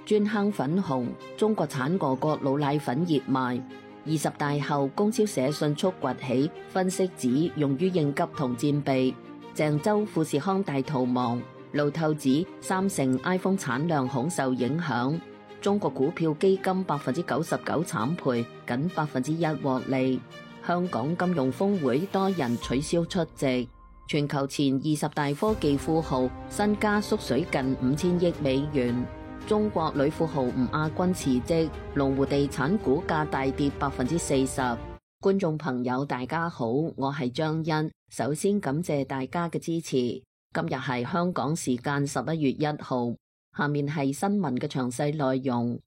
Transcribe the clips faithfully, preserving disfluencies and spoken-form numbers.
專坑粉紅，中國產俄國老奶粉熱賣。二十大後，供銷社迅速崛起，分析指用於應急同戰備。鄭州富士康大逃亡，路透指三成 iPhone 產量恐受影響。中國股票基金百分之九十九慘賠，僅百分之一獲利。香港金融峰會多人取消出席。全球前二十大科技富豪身家縮水近五千億美元。中國女富豪吳亞軍辭職，龍湖地產股價大跌百分之四十。觀眾朋友大家好，我係張欣，首先感謝大家嘅支持。今日係香港時間十一月一號，下面係新聞嘅詳細內容。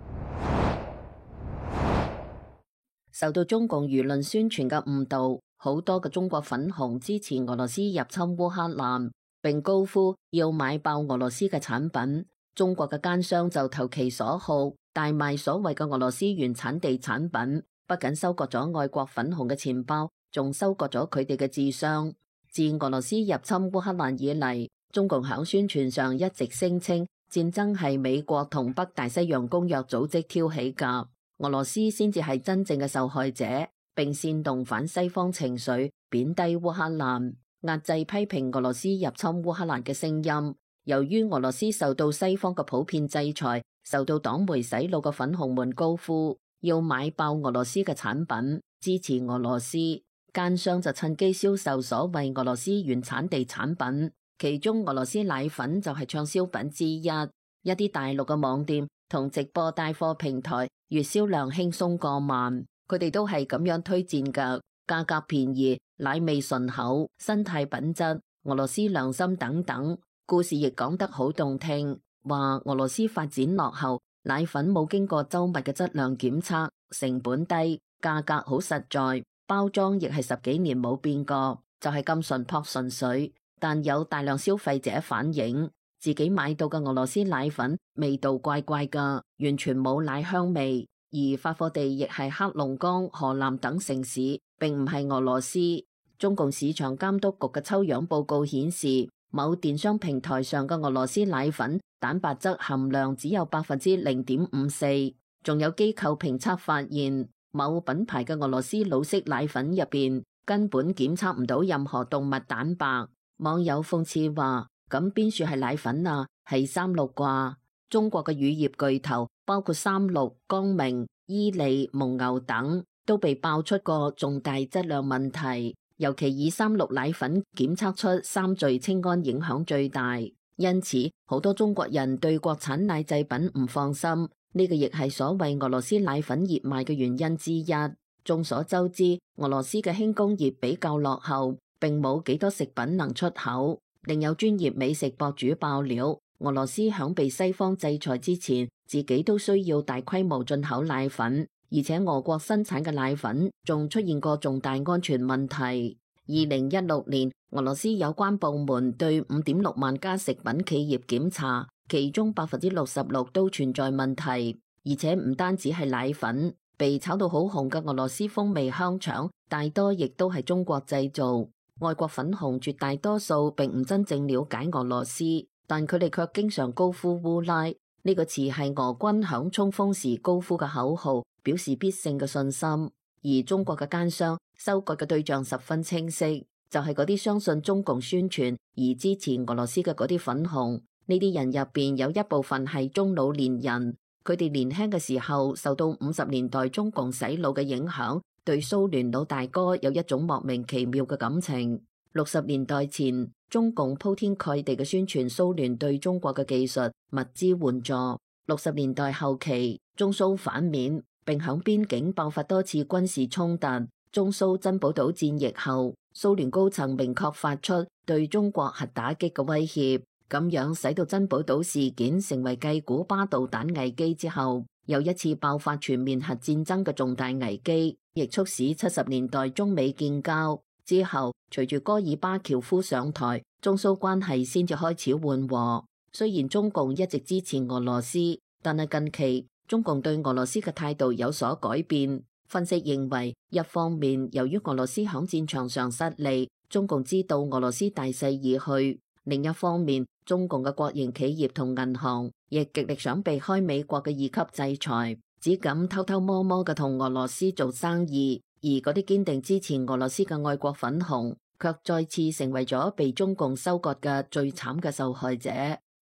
受到中共輿論宣傳嘅誤導，好多嘅中國粉紅支持俄羅斯入侵烏克蘭，並高呼要買爆俄羅斯嘅產品。中國嘅奸商就投其所好，大賣所謂嘅俄羅斯原產地產品，不僅收割咗愛國粉紅嘅錢包，仲收割咗佢哋嘅智商。自俄羅斯入侵烏克蘭以嚟，中共響宣傳上一直聲稱戰爭係美國同北大西洋公約組織挑起㗎，俄羅斯先至係真正嘅受害者，並煽動反西方情緒，貶低烏克蘭，壓制批評俄羅斯入侵烏克蘭嘅聲音。由於俄羅斯受到西方嘅普遍制裁，受到黨媒洗腦嘅粉紅們高呼要買爆俄羅斯嘅產品，支持俄羅斯，奸商就趁機銷售所謂俄羅斯原產地產品，其中俄羅斯奶粉就係暢銷品之一。一啲大陸嘅網店同直播帶貨平台月銷量輕鬆過萬，佢哋都係咁樣推薦嘅，價格便宜，奶味順口，生態品質，俄羅斯良心等等。故事亦講得好動聽，話俄羅斯發展落後，奶粉冇經過周密嘅質量檢測，成本低，價格好實在，包裝亦係十幾年冇變過，就係咁純樸純粹。但有大量消費者反映，自己買到嘅俄羅斯奶粉味道怪怪㗎，完全冇奶香味，而發貨地亦係黑龍江、河南等城市，並唔係俄羅斯。中共市場監督局嘅抽樣報告顯示，某電商平台上嘅俄羅斯奶粉蛋白質含量只有百分之零點五四，仲有機構評測發現，某品牌嘅俄羅斯老式奶粉入邊根本檢測唔到任何動物蛋白。網友諷刺話：咁邊處係奶粉啊？係三鹿啩？中國嘅乳業巨頭包括三鹿、光明、伊利、蒙牛等，都被爆出過重大質量問題。尤其以三鹿奶粉檢測出三聚氰胺影響最大，因此好多中國人對國產奶製品唔放心。呢個亦係所謂俄羅斯奶粉熱賣嘅原因之一。眾所周知，俄羅斯嘅輕工業比較落後，並冇幾多食品能出口。另有專業美食博主爆料，俄羅斯響被西方制裁之前，自己都需要大規模進口奶粉。而且俄國生產嘅奶粉仲出現過重大安全問題。二零一六年，俄羅斯有關部門對五點六萬家食品企業檢查，其中百分之六十六都存在問題。而且唔單止係奶粉，被炒到好紅嘅俄羅斯風味香腸，大多亦都係中國製造。外國粉紅絕大多數並唔真正了解俄羅斯，但佢哋卻經常高呼烏拉呢個詞，係俄軍響衝鋒時高呼嘅口號，表示必勝嘅信心。而中國嘅奸商收割嘅對象十分清晰，就係嗰啲相信中共宣傳而支持俄羅斯嘅嗰啲粉紅。呢啲人入邊有一部分係中老年人，佢哋年輕嘅時候受到五十年代中共洗腦嘅影響，對蘇聯老大哥有一種莫名其妙嘅感情。六十年代前，中共鋪天蓋地嘅宣傳蘇聯對中國嘅技術物資援助。六十年代後期，中蘇反面，並響邊境爆發多次軍事衝突。中蘇珍寶島戰役後，蘇聯高層明確發出對中國核打擊嘅威脅，咁樣使到珍寶島事件成為繼古巴導彈危機之後又一次爆發全面核戰爭嘅重大危機，亦促使七十年代中美建交。之後，隨住戈爾巴喬夫上台，中蘇關係先至開始緩和。雖然中共一直支持俄羅斯，但係近期中共對俄羅斯嘅態度有所改變。分析認為，一方面由於俄羅斯響戰場上失利，中共知道俄羅斯大勢已去， 另一方面，中共嘅國營企業同銀行亦極力想避開美國嘅二級制裁，只敢偷偷摸摸嘅同俄羅斯做生意，而嗰啲堅定支持俄羅斯嘅愛國粉紅，卻再次成為咗被中共收割嘅最慘嘅受害者。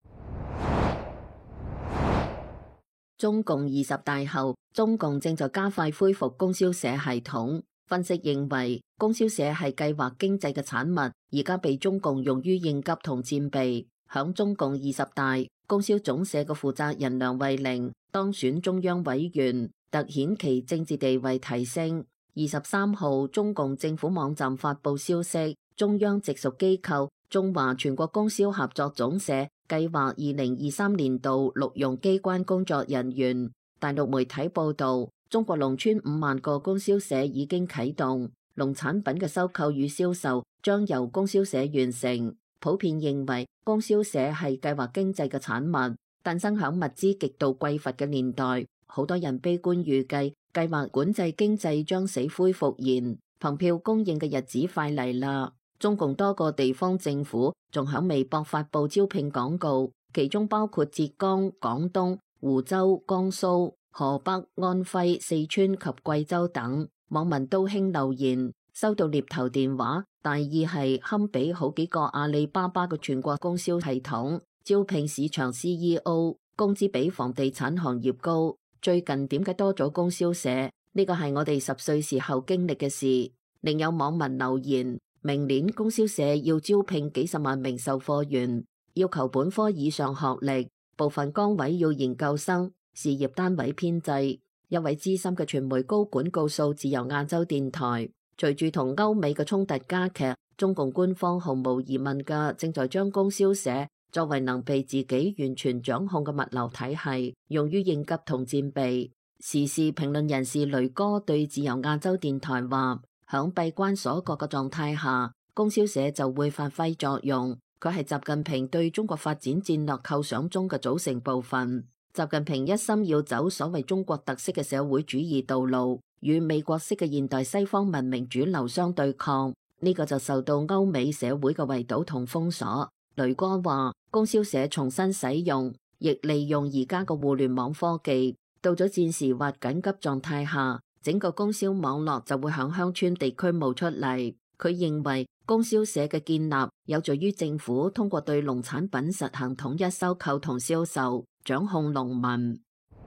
中共二十大後，中共正在加快恢復供銷社系統。分析認為，供銷社係計劃經濟嘅產物，而家被中共用於應急同戰備。響中共二十大，供銷總社嘅負責人梁慧玲當選中央委員，凸顯其政治地位提升。二十三號，中共政府網站發布消息，中央直屬機構中華全國供銷合作總社計劃二零二三年度錄用機關工作人員。大陸媒體報道，中國農村五萬個供銷社已經啟動，農產品嘅收購與銷售將由供銷社完成。普遍認為供銷社係計劃經濟嘅產物，誕生響物資極度匱乏嘅年代，好多人悲觀預計計劃管制經濟將死灰復燃，憑票供應嘅日子快嚟啦。中共多個地方政府仲響微博發布招聘廣告，其中包括浙江、廣東、湖州、江蘇、河北、安徽、四川及貴州等。網民都興留言，收到獵頭電話，大意係堪比好幾個阿里巴巴嘅全國供銷系統，招聘市場 C E O， 工資比房地產行業高。最近點解多咗供銷社？呢個係我哋十歲時候經歷嘅事。另有網民留言，明年供銷社要招聘幾十萬名售貨員，要求本科以上學歷，部分崗位要研究生，事業單位編制。一位資深嘅傳媒高管告訴自由亞洲電台，隨住同歐美嘅衝突加劇，中共官方毫無疑問嘅正在將供銷社作為能被自己完全掌控嘅物流體系，用於應急同戰備。時事評論人士雷哥對自由亞洲電台話，響閉關鎖國嘅狀態下，供銷社就會發揮作用。佢係習近平對中國發展戰略構想中嘅組成部分。習近平一心要走所謂中國特色嘅社會主義道路，與美國式嘅現代西方文明主流相對抗，呢、這個就受到歐美社會嘅圍堵同封鎖。雷哥話，供銷社重新使用，亦利用而家嘅互聯網科技，到咗戰時或緊急狀態下，整個供銷網絡就會響鄉村地區冒出嚟。佢認為供銷社嘅建立有助於政府通過對農產品實行統一收購同銷售，掌控農民。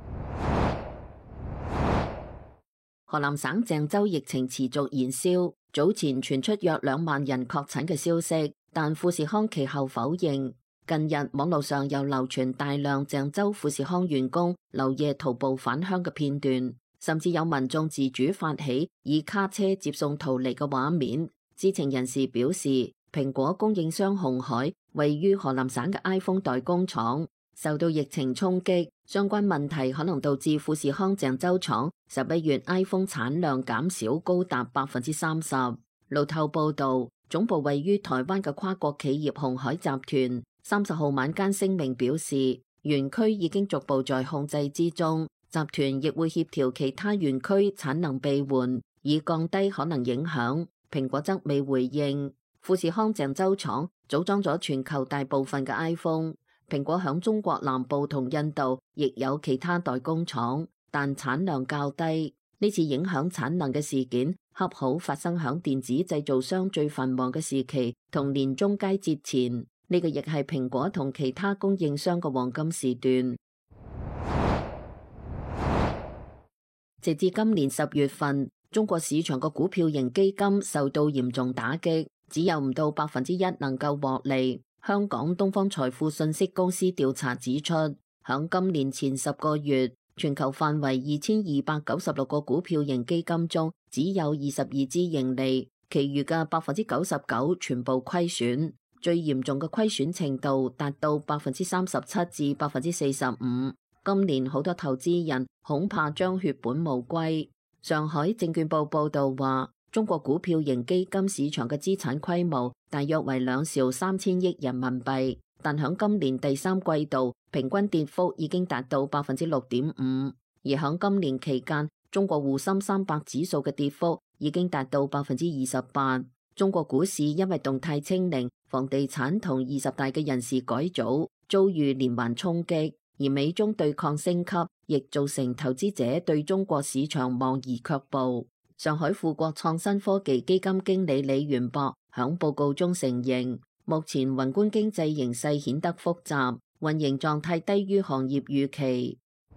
河南省鄭州疫情持續燃燒，早前傳出約兩萬人確診嘅消息，但富士康其後否認。近日網絡上又流傳大量鄭州富士康員工漏夜徒步返鄉嘅片段，甚至有民眾自主發起以卡車接送逃離嘅畫面。知情人士表示，蘋果供應商鴻海位於河南省嘅 iPhone 代工廠受到疫情衝擊，相關問題可能導致富士康鄭州廠十一月 iPhone 產量減少高達百分之三十。路透報道，總部位於台灣嘅跨國企業鴻海集團三十號晚間聲明表示，園區已經逐步在控制之中，集團亦會協調其他園區產能備援，以降低可能影響。蘋果則未回應。富士康鄭州廠組裝咗全球大部分嘅 iPhone。蘋果響中國南部同印度亦有其他代工廠，但產量較低。呢次影響產能嘅事件，恰好發生響電子製造商最繁忙嘅時期，同年中佳節前。呢個亦係蘋果同其他供應商嘅黃金時段。直至今年十月份，中國市場嘅股票型基金受到嚴重打擊，只有唔到百分之一能夠獲利。香港東方財富信息公司調查指出，響今年前十個月，全球範圍二千二百九十六個股票型基金中，只有二十二支盈利，其餘嘅百分之九十九全部虧損。最嚴重嘅虧損程度達到百分之三十七至百分之四十五。今年好多投資人恐怕將血本無歸。上海證券報報道話，中國股票型基金市場嘅資產規模大約為兩兆三千億人民幣，但響今年第三季度平均跌幅已經達到百分之六點五，而響今年期間，中國滬深三百指數嘅跌幅已經達到百分之二十八。 中國股市因為動態清零、房地產同二十大嘅人事改組遭遇連環衝擊，而美中對抗升級，亦造成投資者對中國市場望而卻步。上海富國創新科技基金經理李元博響報告中承認，目前宏觀經濟形勢顯得複雜，運營狀態低於行業預期。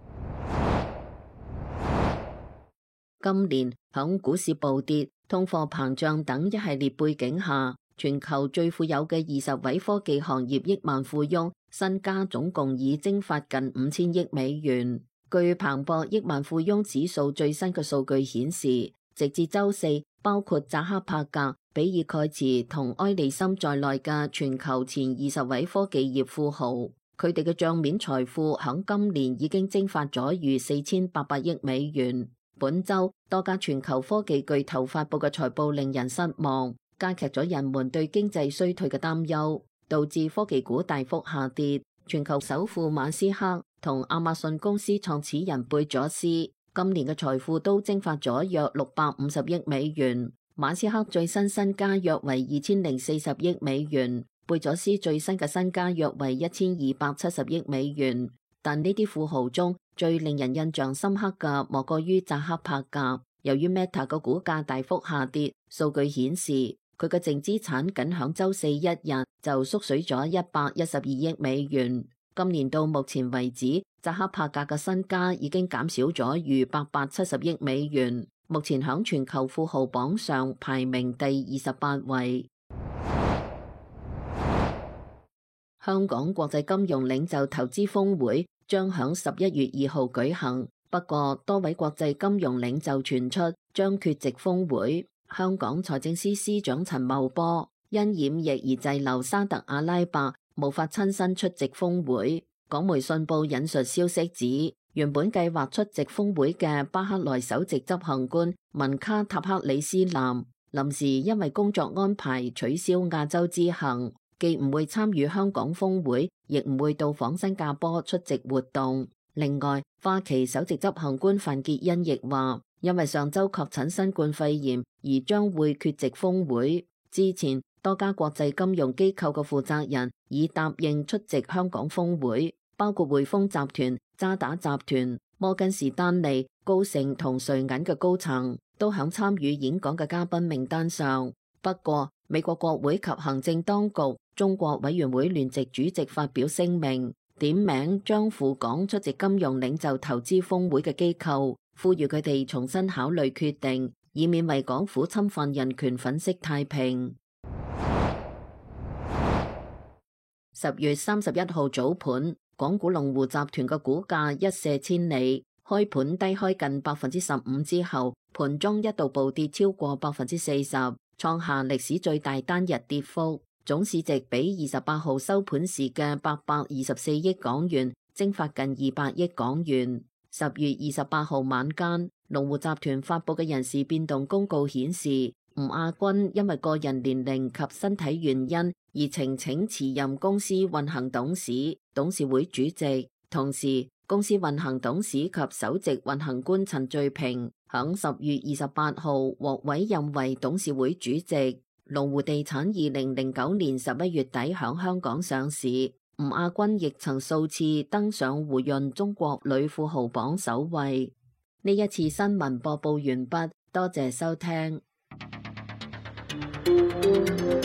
今年響股市暴跌、通貨膨脹等一系列背景下，全球最富有嘅二十位科技行業億萬富翁身家總共已蒸發近五千億美元。據彭博億萬富翁指數最新嘅數據顯示，直至周四，包括扎克伯格、比爾蓋茨同埃利森在內嘅全球前二十位科技業富豪，佢哋嘅賬面財富響今年已經蒸發咗逾四千八百億美元。本周多家全球科技巨頭發佈嘅財報令人失望，加劇咗人們對經濟衰退嘅擔憂，導致科技股大幅下跌。全球首富馬斯克同亞馬遜公司創始人貝佐斯今年嘅財富都蒸發咗約六百五十億美元。馬斯克最新身家約為二千零四十億美元，貝佐斯最新嘅身家約為一千二百七十億美元。但呢啲富豪中最令人印象深刻嘅莫過於扎克伯格。由於 Meta 嘅股價大幅下跌，數據顯示佢嘅淨資產僅響周四一日就縮水咗一百一十二億美元。今年到目前為止，扎克伯格嘅身家已經減少咗逾八百七十億美元，目前響全球富豪榜上排名第二十八位。香港國際金融領袖投資峰會將響十一月二號舉行，不過多位國際金融領袖傳出將缺席峰會。香港財政司司長陳茂波因染疫而滯留沙特阿拉伯，無法親身出席峰會。港媒信報引述消息指，原本計劃出席峰會嘅巴克萊首席執行官文卡塔克里斯南，臨時因為工作安排取消亞洲之行，既唔會參與香港峰會，亦唔會到訪新加坡出席活動。另外，花旗首席執行官范潔恩亦話，因為上周確診新冠肺炎而將會缺席峰會。之前多家國際金融機構嘅負責人已答應出席香港峰會，包括匯豐集團、渣打集團、摩根士丹利、高盛同瑞銀嘅高層都響參與演講嘅嘉賓名單上。不過，美國國會及行政當局中國委員會聯席主席發表聲明，點名將赴港出席金融領袖投資峰會嘅機構，呼籲佢哋重新考慮決定，以免為港府侵犯人權粉飾太平。十月三十一號早盤，港股龍湖集團嘅股價一瀉千里，開盤低開近百分之十五之後，盤中一度暴跌超過百分之四十，創下歷史最大單日跌幅。總市值比二十八號收盤時嘅八百二十四億港元蒸發近二百億港元。十月二十八號晚間，龍湖集團發佈嘅人事變動公告顯示，吳亞軍因為個人年齡及身體原因而呈請辭任公司運行董事、董事會主席。同時，公司運行董事及首席運行官陳序平響十月二十八號獲委任為董事會主席。龍湖地產二零零九年十一月底響香港上市，吳亞軍亦曾數次登上胡潤中國女富豪榜首位。呢一次新聞播報完畢，多謝收聽。